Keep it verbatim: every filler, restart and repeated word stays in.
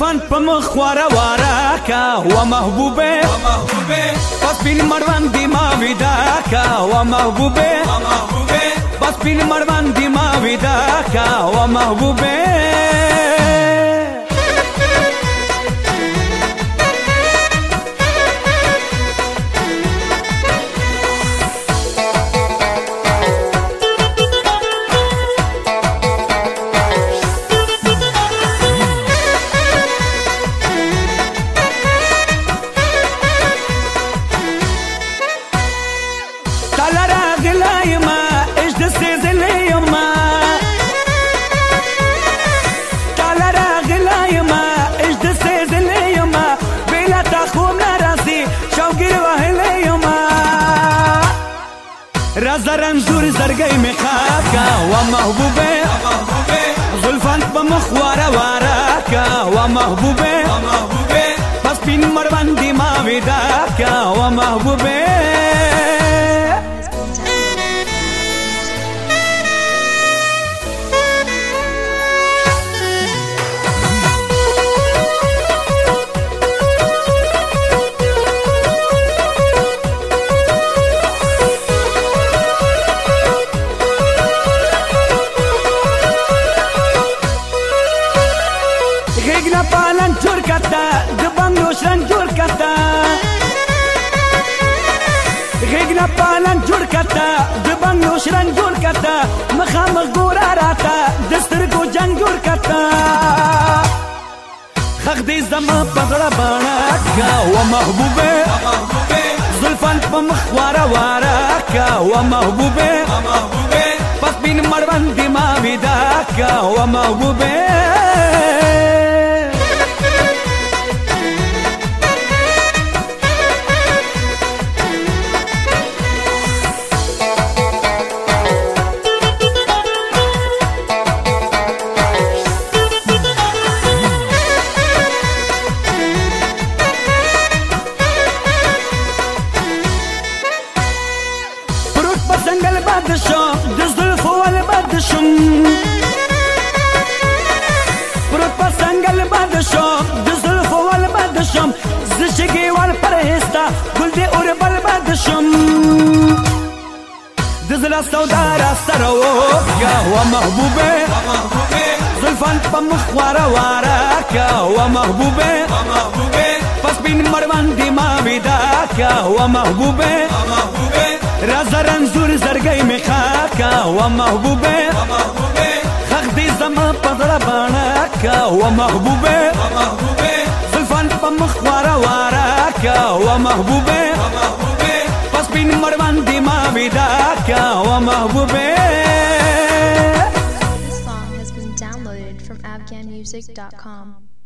زلفان په مخ واره واره کا و محبوبه پس پین مروان دی ما ودا کا و محبوبه پس پین مروان دی ما ودا کا و محبوبه رازا رنزور زرگی می خواب کا و محبوبه زلفان پا مخ وارا وارا کا و محبوبه پس پین مروان دی ما ودا کا و محبوبه پالن جوړ کتا د بنگلو شرنګ جوړ کتا غېږنا پالن جوړ کتا د بنگلو شرنګ جوړ کتا مخامخ ګوره راته د سترګو جنګ جوړ کتا خخ دې زما په غړه باڼه کا و محبوبه زلفان په مخ واره واره کا و محبوبه پس بین مروان دی ما ودا کا و محبوبه زنګل باد شو د زلفو ول باد شم پروت په زنګل باد شو د زلفو ول باد شم زشګي ور پرهستا ګل دې اور بل باد شم د زلا سودار سره و یا و محبوبه زلفان په مخ واره واره کا و محبوبه پس بین مروان دی ما ودا کا و محبوبه رازا رنزور زرگی می خاکا و محبوبه خخ دی زما پدر بانا کا و محبوبه زلفان پا مخ وارا وارا کا و محبوبه پس بین مروان دی ما ودا کا و محبوبه. This song has been downloaded from afghan music dot com.